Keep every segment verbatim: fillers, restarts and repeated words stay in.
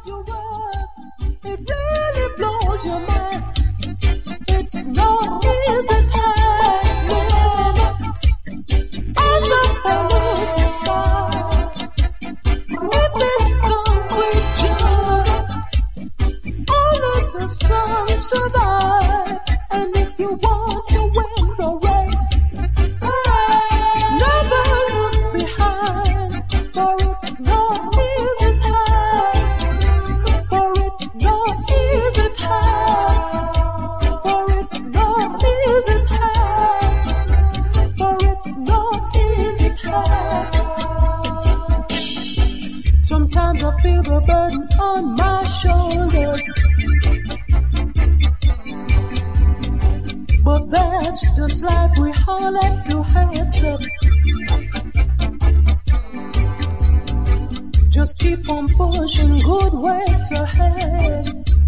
your work, it really blows your mind. It's no easy task living under polluted skies. If it's concrete jungle, only the strong survive. And if you want to win the race, never look behind, for it's no easy task. For it's no easy task. For it's no easy task. For it's no easy task. Sometimes I feel the burden on my shoulders, but that's just life, we all have to hands up. Just keep on pushing good ways ahead.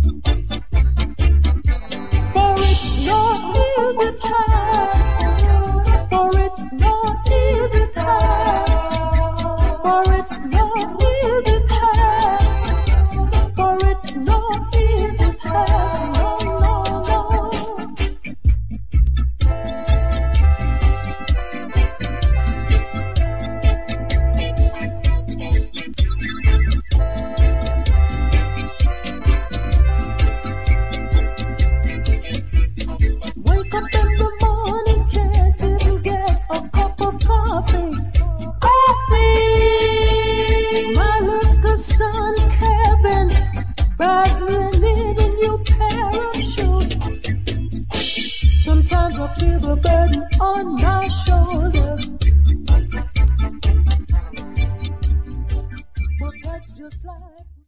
For it's no easy task. For it's no easy task. For it's no easy task. For it's no easy task. No, no, no. Wake up in the morning, can't even get a cup of coffee. Coffee! My little son Kevin, badly needing a new pair of shoes. Sometimes I feel the burden on my shoulders, but that's just life.